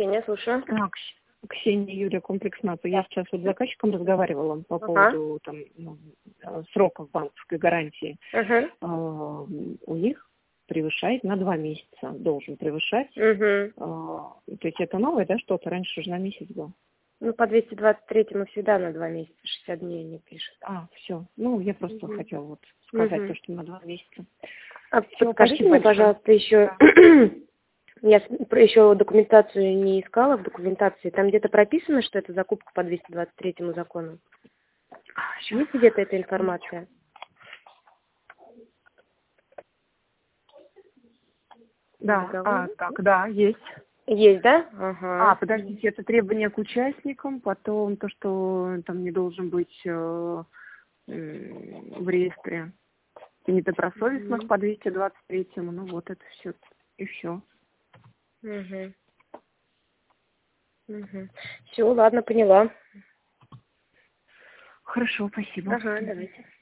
Ксения, слушаю. Ксения, Юлия, комплекс НАПа. Я сейчас вот с заказчиком разговаривала по поводу там, сроков банковской гарантии. У них превышает на 2 месяца, должен превышать. То есть это новое, да, что-то? Раньше уже на месяц был. Ну, по 223-му всегда на 2 месяца, 60 дней не пишет. Все. Ну, я просто хотела вот сказать то, что на 2 месяца. Подскажите мне, пожалуйста, еще... Я еще документацию не искала в документации. Там где-то прописано, что это закупка по 223-му закону? Есть где-то эта информация? Да, да, есть. Есть, да? Ага. Подождите, это требования к участникам, потом то, что там не должен быть в реестре недобросовестных по 223-му, ну вот это все, и все. Все, ладно, поняла. Хорошо, спасибо. Ага, давайте.